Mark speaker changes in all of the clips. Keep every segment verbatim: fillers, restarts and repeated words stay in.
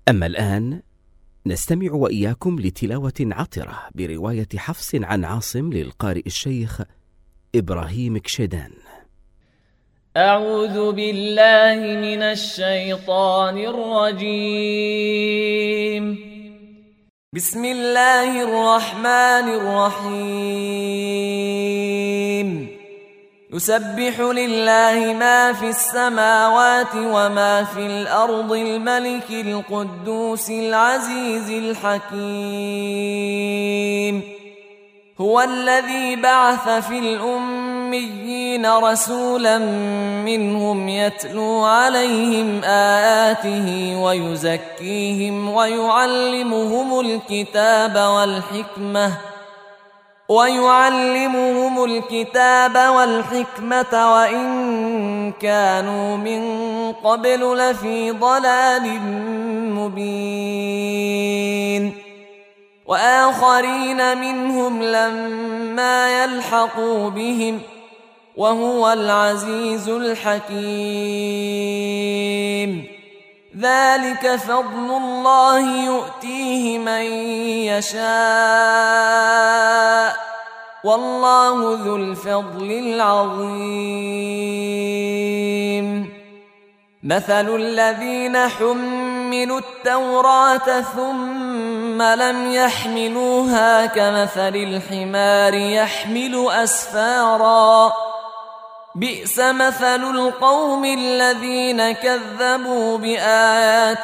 Speaker 1: أما الآن نستمع وإياكم لتلاوة عطرة برواية حفص عن عاصم للقارئ الشيخ إبراهيم كشيدان.
Speaker 2: أعوذ بالله من الشيطان الرجيم. بسم الله الرحمن الرحيم. يسبح لله ما في السماوات وما في الأرض الملك القدوس العزيز الحكيم. هو الذي بعث في الأميين رسولا منهم يتلو عليهم آياته ويزكيهم ويعلمهم الكتاب والحكمة ويعلمهم الكتاب والحكمة وإن كانوا من قبل لفي ضلال مبين. وآخرين منهم لما يلحقوا بهم وهو العزيز الحكيم. ذلك فضل الله يؤتيه من يشاء والله ذو الفضل العظيم. مثل الذين حملوا التوراة ثم لم يحملوها كمثل الحمار يحمل أسفارا بئس مثل القوم الذين كذبوا بآيات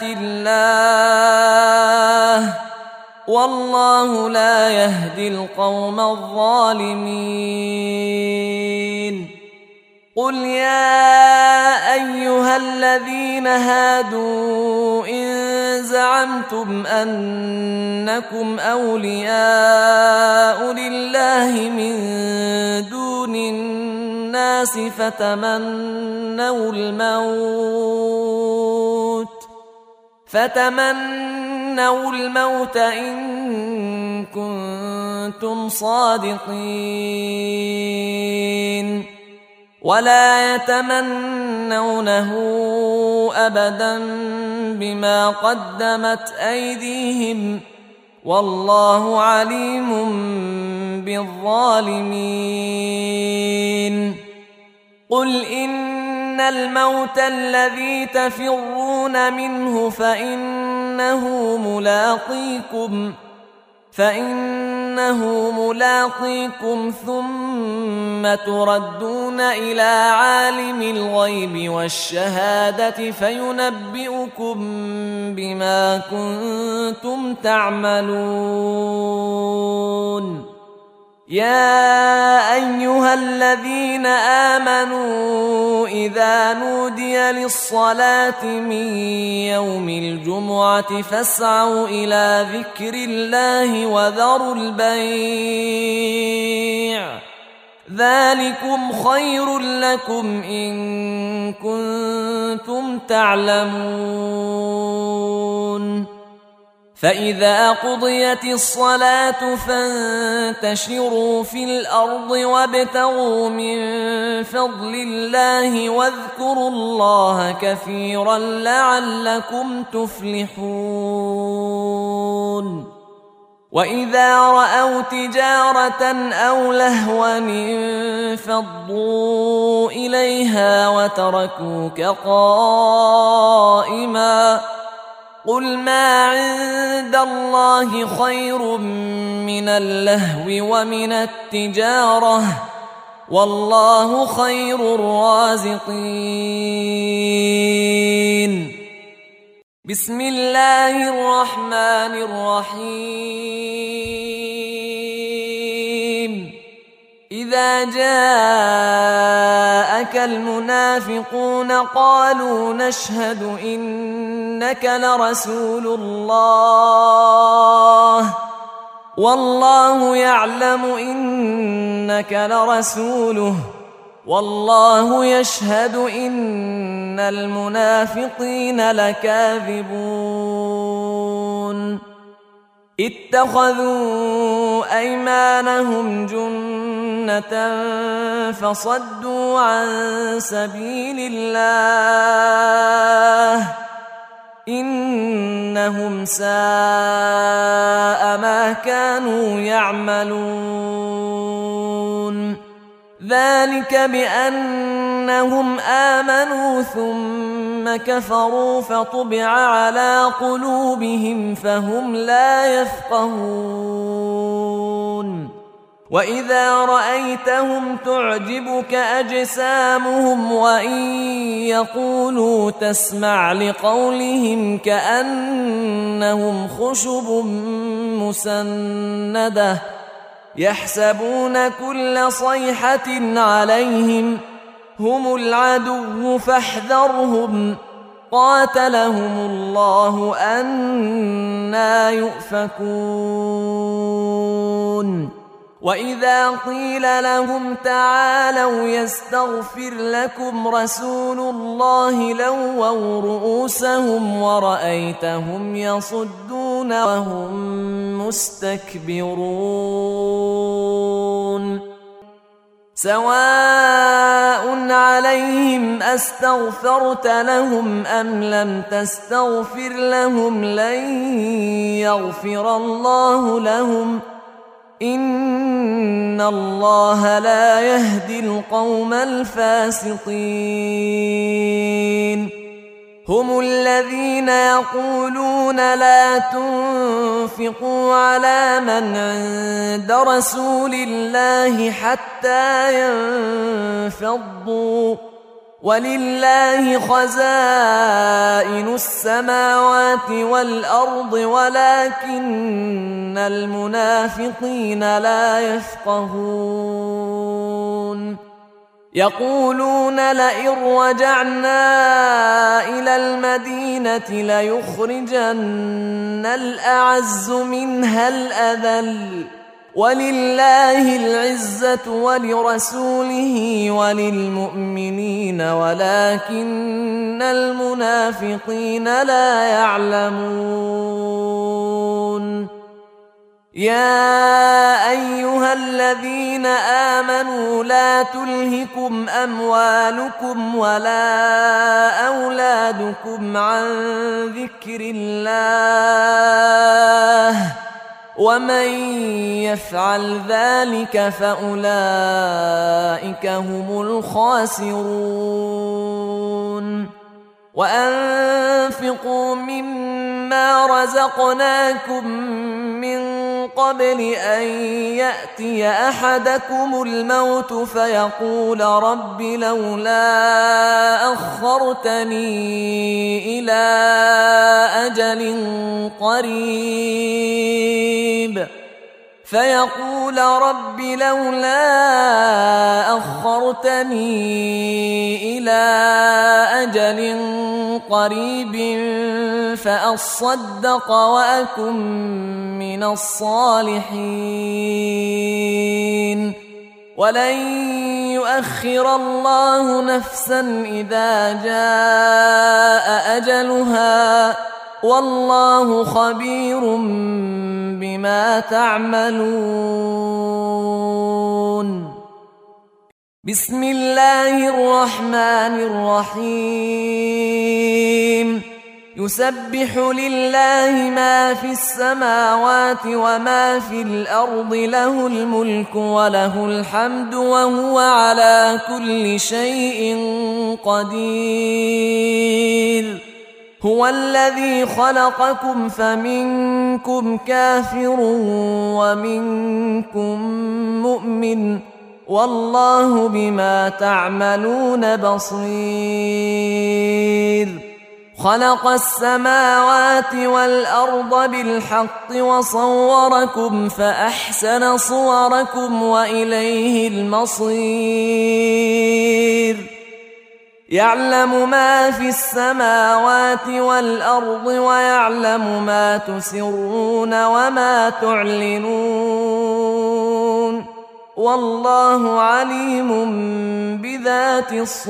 Speaker 2: الله والله لا يهدي القوم الظالمين. قل يا أيها الذين هادوا إن زعمتم أنكم أولياء لله من دون الناس فتمنوا الموت فتمنوا الموت إن كنتم صادقين ولا يتمنونه أبدا بما قدمت أيديهم والله عليم بالظالمين. قل إن الموت الذي تفرون منه فإنه ملاقيكم فإنه ملاقيكم ثم تردون إلى عالم الغيب والشهادة فينبئكم بما كنتم تعملون. يا أيها الذين آمنوا إذا نودي للصلاة من يوم الجمعة فاسعوا إلى ذكر الله وذروا البيع ذلكم خير لكم إن كنتم تعلمون. فإذا قضيت الصلاة فانتشروا في الأرض وابتغوا من فضل الله واذكروا الله كثيرا لعلكم تفلحون. وإذا رأوا تجارة أو لهوا انفضوا إليها وتركوك قائما قل ما عند الله خير من اللهو ومن التجارة والله خير الرازقين. بسم الله الرحمن الرحيم. إذا جاءك المنافقون قالوا نشهد إنك لرسول الله والله يعلم إنك لرسوله والله يشهد إن المنافقين لكاذبون. اتخذوا أيمانهم جنة فصدوا عن سبيل الله إن إنهم ساء ما كانوا يعملون ذلك بأنهم آمنوا ثم كفروا فطبع على قلوبهم فهم لا يفقهون وإذا رأيتهم تعجبك أجسامهم وإن يقولوا تسمع لقولهم كأنهم خشب مسندة يحسبون كل صيحة عليهم هم العدو فاحذرهم قاتلهم الله أنى يؤفكون وإذا قيل لهم تعالوا يستغفر لكم رسول الله لووا رؤوسهم ورأيتهم يصدون وهم مستكبرون سواء عليهم أستغفرت لهم أم لم تستغفر لهم لن يغفر الله لهم إن الله لا يهدي القوم الفاسقين هم الذين يقولون لا تنفقوا على من عند رسول الله حتى ينفضوا ولله خزائن السماوات والأرض ولكن المنافقين لا يفقهون يقولون لئن رجعنا إلى المدينة ليخرجن الأعز منها الأذل ولله العزة ولرسوله وللمؤمنين ولكن المنافقين لا يعلمون يا أيها الذين آمنوا لا تلهكم أموالكم ولا أولادكم عن ذكر الله ومن يفعل ذلك فأولئك هم الخاسرون وأنفقوا مما رزقناكم من قبل أن يأتي أحدكم الموت فيقول رب لولا أخرتني إلى أجل قريب فيقول رب لولا أخرتني إلى أجل قريب فأصدق وأكن من الصالحين ولن يؤخر الله نفسا إذا جاء أجلها والله خبير بما تعملون بسم الله الرحمن الرحيم يسبح لله ما في السماوات وما في الأرض له الملك وله الحمد وهو على كل شيء قدير هو الذي خلقكم فمنكم كافر ومنكم مؤمن والله بما تعملون بصير خلق السماوات والأرض بالحق وصوركم فأحسن صوركم وإليه المصير يعلم ما في السماوات والأرض ويعلم ما تسرون وما تعلنون والله عليم بذات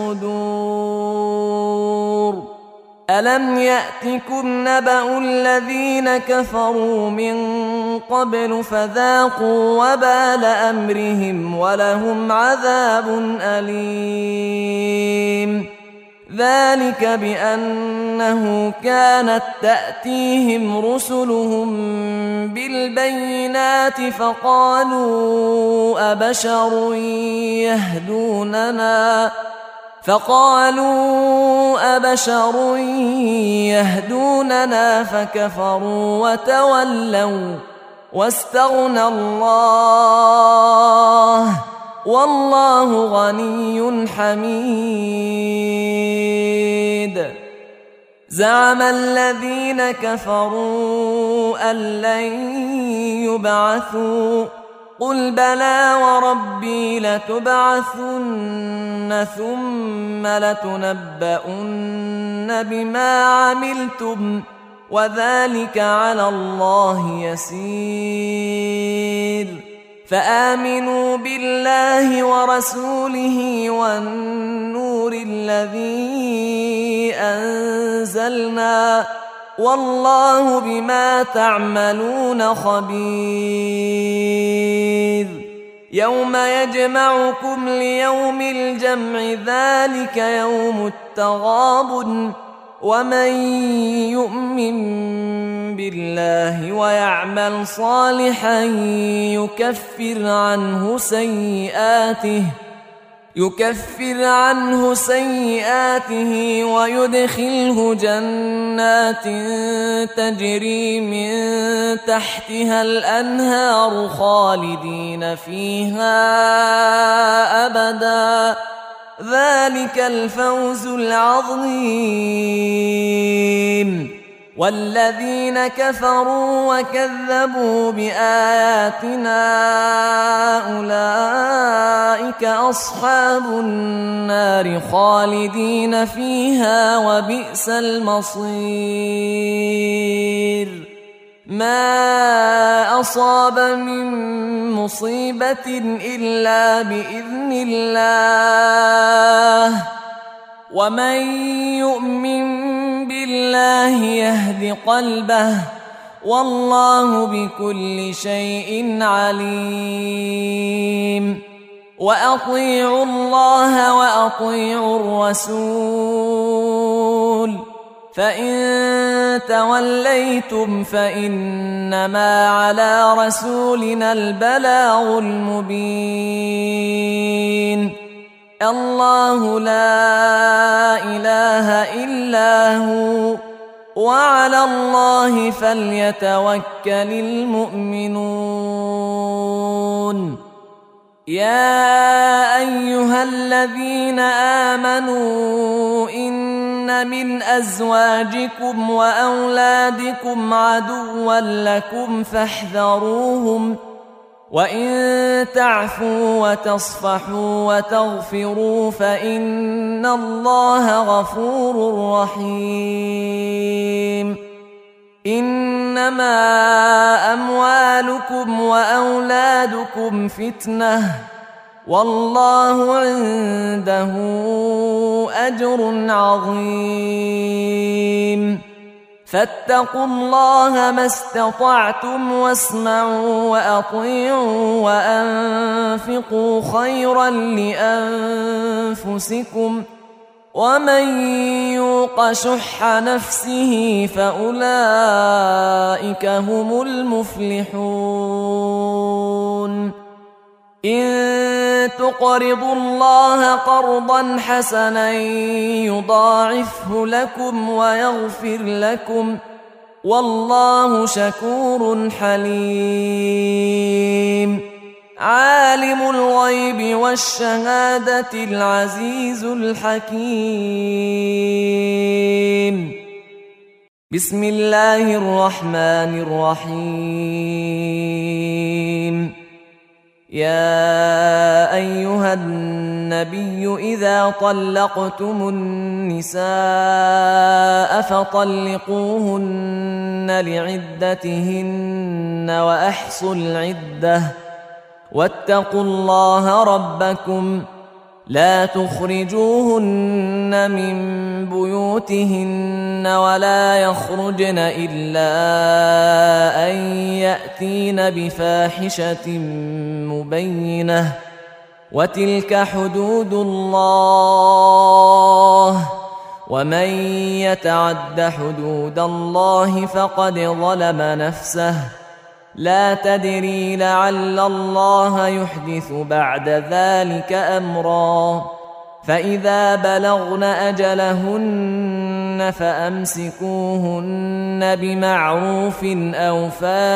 Speaker 2: الصدور ألم يأتكم نبأ الذين كفروا من قبل فذاقوا وبال أمرهم ولهم عذاب أليم ذلك بأنه كانت تأتيهم رسلهم بالبينات فقالوا أبشر يهدوننا فقالوا أبشر يهدوننا فكفروا وتولوا واستغنى الله والله غني حميد. زعم الذين كفروا أن لن يبعثوا قل بلى وربي لتبعثن ثم لتنبؤن بما عملتم وذلك على الله يسير. فآمنوا بالله ورسوله والنور الذي أنزلنا والله بما تعملون خبير. يوم يجمعكم ليوم الجمع ذلك يوم التغابن ومن يؤمن بالله ويعمل صالحا يكفر عنه سيئاته يكفر عنه سيئاته ويدخله جنات تجري من تحتها الأنهار خالدين فيها أبدا ذلك الفوز العظيم. والذين كفروا وكذبوا بآياتنا أولئك أصحاب النار خالدين فيها وبئس المصير. ما أصاب من مصيبة إلا بإذن الله ومن يؤمن بالله يهد قلبه والله بكل شيء عليم. وأطيعوا الله وأطيعوا الرسول فإن توليتم فإنما على رسولنا البلاغ المبين. الله لا إله إلا هو وعلى الله فليتوكل المؤمنون. يا أيها الذين آمنوا إن من أزواجكم وأولادكم عدوا لكم فاحذروهم وإن تعفوا وتصفحوا وتغفروا فإن الله غفور رحيم. إنما أموالكم وأولادكم فتنة والله عنده أجر عظيم. فاتقوا الله ما استطعتم واسمعوا وأطيعوا وأنفقوا خيرا لأنفسكم ومن يوق شح نفسه فأولئك هم المفلحون. إن تقرضوا الله قرضا حسنا يضاعفه لكم ويغفر لكم والله شكور حليم. عالم الغيب والشهادة العزيز الحكيم. بسم الله الرحمن الرحيم. يا أيها النبي إذا طلقتم النساء فطلقوهن لعدتهن وأحصوا العدة واتقوا الله ربكم لا تخرجوهن من بيوتهن ولا يخرجن إلا أن يأتين بفاحشة مبينة وتلك حدود الله ومن يتعد حدود الله فقد ظلم نفسه لا تدري لعل الله يحدث بعد ذلك أمرا فإذا بلغن أجلهن فأمسكوهن بمعروف أو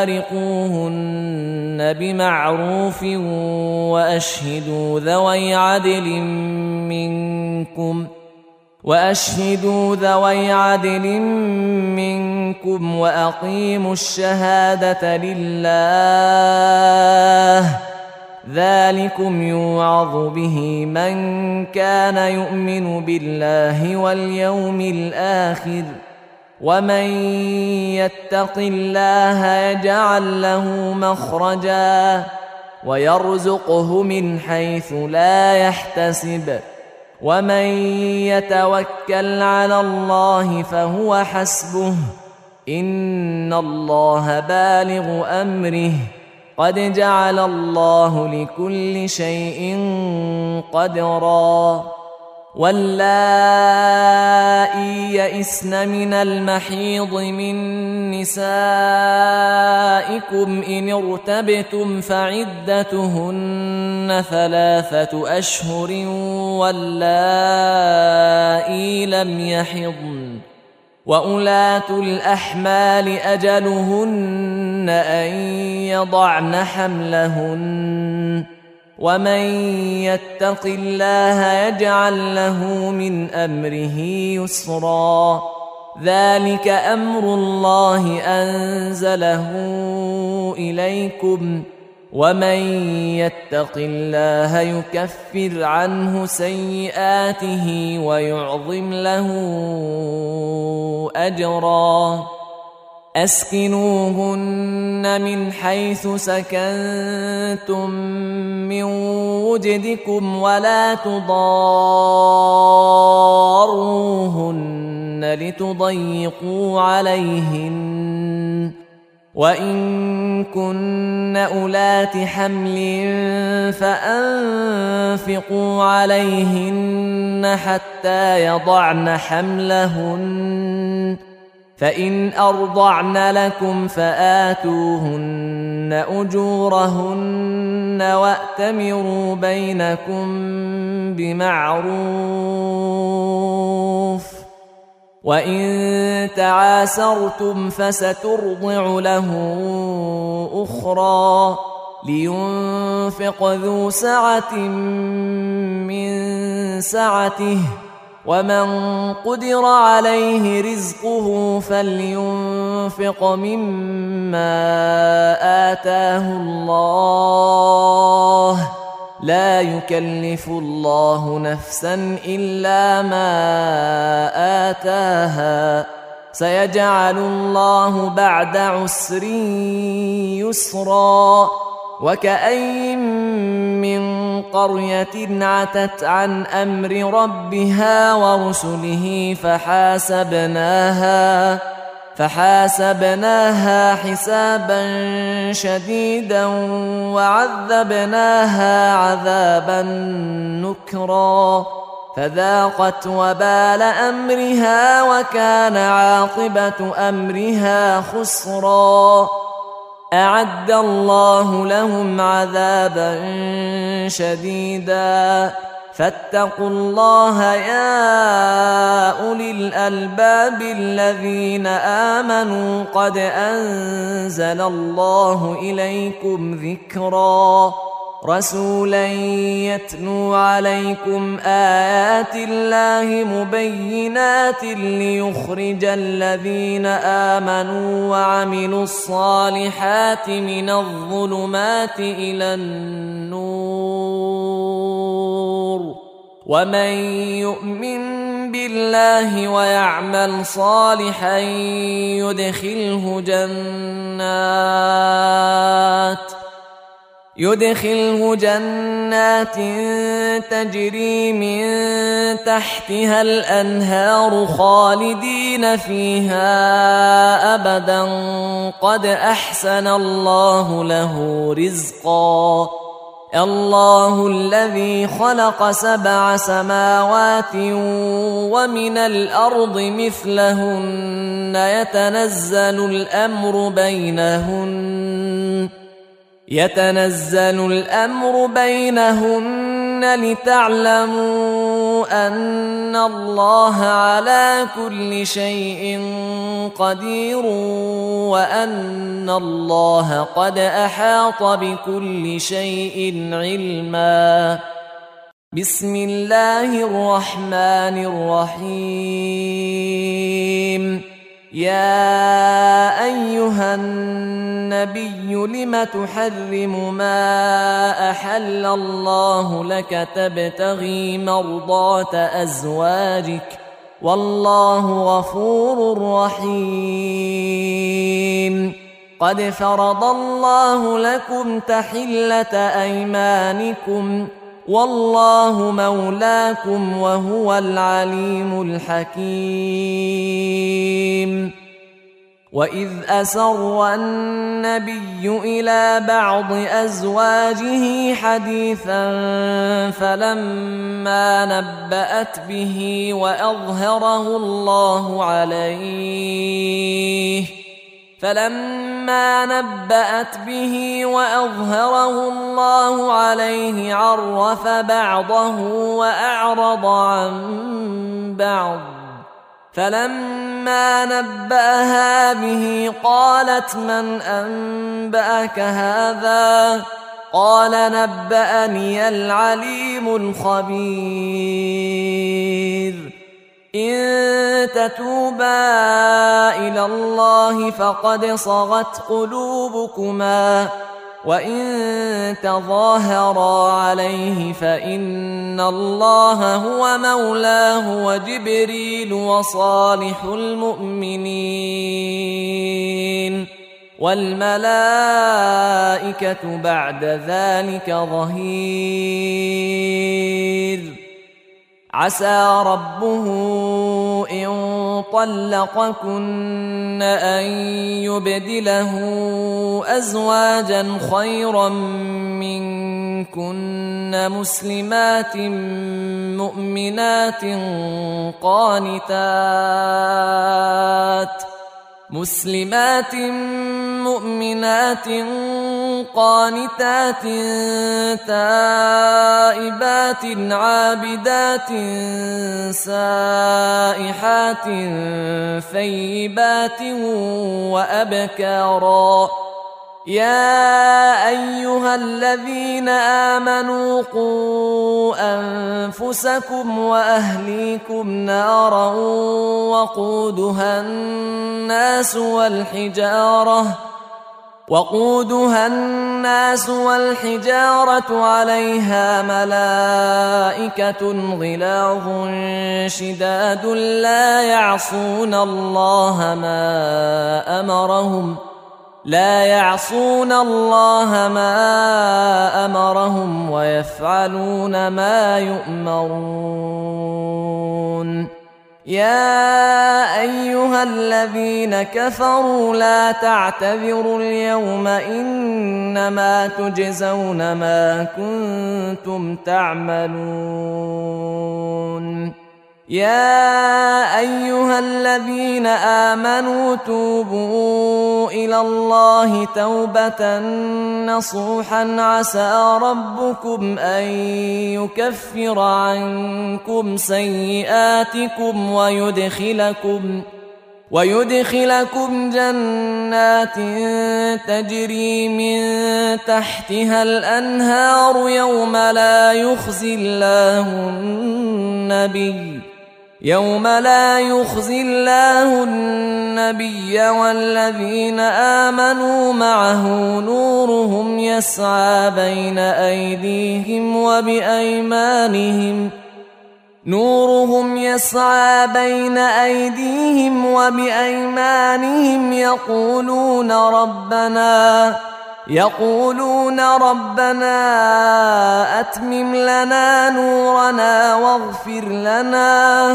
Speaker 2: فارقوهن بمعروف وأشهدوا ذوي عدل منكم وأشهدوا ذوي عدل منكم وأقيموا الشهادة لله ذلكم يوعظ به من كان يؤمن بالله واليوم الآخر ومن يتق الله يجعل له مخرجا ويرزقه من حيث لا يحتسب ومن يتوكل على الله فهو حسبه إن الله بالغ أمره قد جعل الله لكل شيء قدرا واللائي يئسن من المحيض من نسائكم إن ارتبتم فعدتهن ثلاثة أشهر واللائي لم يحضن وأولاة الأحمال أجلهن أن يضعن حملهن ومن يتق الله يجعل له من أمره يسرا ذلك أمر الله أنزله إليكم ومن يتق الله يكفر عنه سيئاته ويعظم له أجرا أسكنوهن من حيث سكنتم من وجدكم ولا تضاروهن لتضيقوا عليهن وإن كن أولات حمل فأنفقوا عليهن حتى يضعن حملهن فإن أرضعن لكم فآتوهن أجورهن وأتمروا بينكم بمعروف وإن تعاسرتم فسترضع له أخرى لينفق ذو سعة من سعته ومن قدر عليه رزقه فلينفق مما آتاه الله لا يكلف الله نفسا إلا ما آتاها سيجعل الله بعد عسر يسرا وكأي من قرية عتت عن أمر ربها ورسله فحاسبناها فحاسبناها حسابا شديدا وعذبناها عذابا نكرا فذاقت وبال أمرها وكان عاقبة أمرها خسرا أعد الله لهم عذابا شديدا فاتقوا الله يا أولي الألباب الذين آمنوا قد أنزل الله إليكم ذكرا رسولا يتلو عليكم آيات الله مبينات ليخرج الذين آمنوا وعملوا الصالحات من الظلمات إلى النور ومن يؤمن بالله ويعمل صالحا يدخله جنات يدخله جنات تجري من تحتها الأنهار خالدين فيها أبدا قد أحسن الله له رزقا الله الذي خلق سبع سماوات ومن الأرض مثلهن يتنزل الأمر بينهن يتنزل الأمر بينهن لتعلموا أن الله على كل شيء قدير وأن الله قد أحاط بكل شيء علما. بسم الله الرحمن الرحيم. يا أيها النبي لم تحرم ما أحل الله لك تبتغي مرضات أزواجك والله غفور رحيم. قد فرض الله لكم تحلة أيمانكم والله مولاكم وهو العليم الحكيم. وإذ أسر النبي إلى بعض أزواجه حديثا فلما نبأت به وأظهره الله عليه فلما نبأت به وأظهره الله عليه عرف بعضه وأعرض عن بعض فلما نبأها به قالت من أنبأك هذا؟ قال نبأني العليم الخبير. إن تتوبا إلى الله فقد صغت قلوبكما وإن تظاهرا عليه فإن الله هو مولاه وجبريل وصالح المؤمنين والملائكة بعد ذلك ظهير. عسى ربه إن طلقكن أن يبدله أزواجا خيرا منكن مسلمات مؤمنات قانتات مسلمات مؤمنات قانتات تائبات عابدات سائحات ثيبات وأبكارا. يا أيها الذين آمنوا قوا أنفسكم وأهليكم نارا وقودها الناس والحجارة وقودها الناس والحجارة عليها ملائكة غلاظ شداد لا يعصون الله ما أمرهم لا يعصون الله ما أمرهم ويفعلون ما يؤمرون. يا أيها الذين كفروا لا تعتذروا اليوم إنما تجزون ما كنتم تعملون. يا أيها الذين آمنوا توبوا إلى الله توبة نصوحا عسى ربكم أن يكفر عنكم سيئاتكم ويدخلكم ويدخلكم جنات تجري من تحتها الأنهار يوم لا يخزي الله النبي يوم لا يخزي الله النبي والذين آمنوا معه نورهم يسعى بين أيديهم وبأيمانهم نورهم يسعى بين أيديهم وبأيمانهم يقولون ربنا يقولون ربنا أتمم لنا نورنا واغفر لنا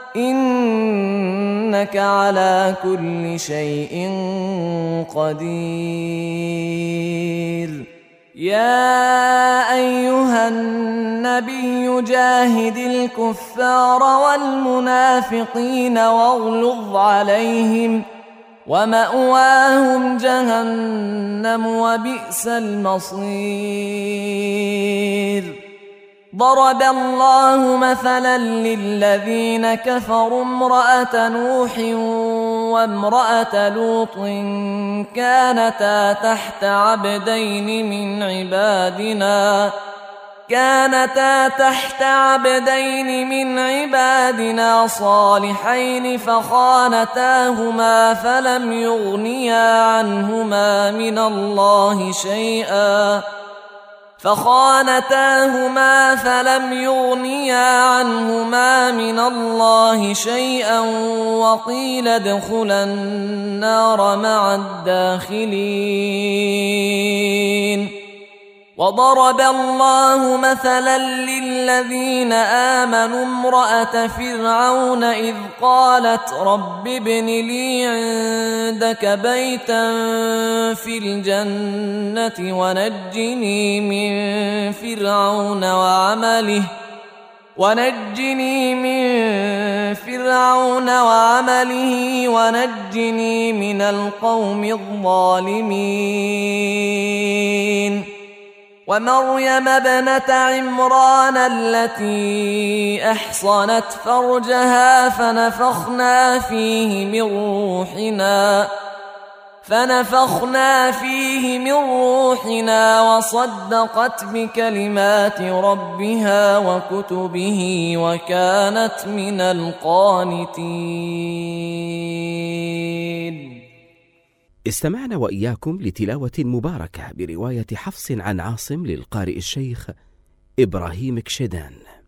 Speaker 2: إنك على كل شيء قدير. يا أيها النبي جاهد الكفار والمنافقين واغلظ عليهم ومأواهم جهنم وبئس المصير. ضرب الله مثلا للذين كفروا امرأة نوح وامرأة لوط كانتا تحت عبدين من عبادنا كانتا تحت عبدين من عبادنا صالحين فخانتاهما فلم يغنيا عنهما من الله شيئا فخانتاهما فلم يغنيا عنهما من الله شيئا وقيل ادخلا النار مع الداخلين. وضرب الله مثلا للذين آمنوا امرأة فرعون إذ قالت رب ابن لي عندك بيتا في الجنة ونجني من فرعون وعمله ونجني من فرعون وعمله ونجني من القوم الظالمين. ومريم ابنة عمران التي أحصنت فرجها فنفخنا فيه من روحنا فنفخنا فيه من روحنا وصدقت بكلمات ربها وكتبه وكانت من القانتين.
Speaker 1: استمعنا وإياكم لتلاوة مباركة برواية حفص عن عاصم للقارئ الشيخ إبراهيم كشدان.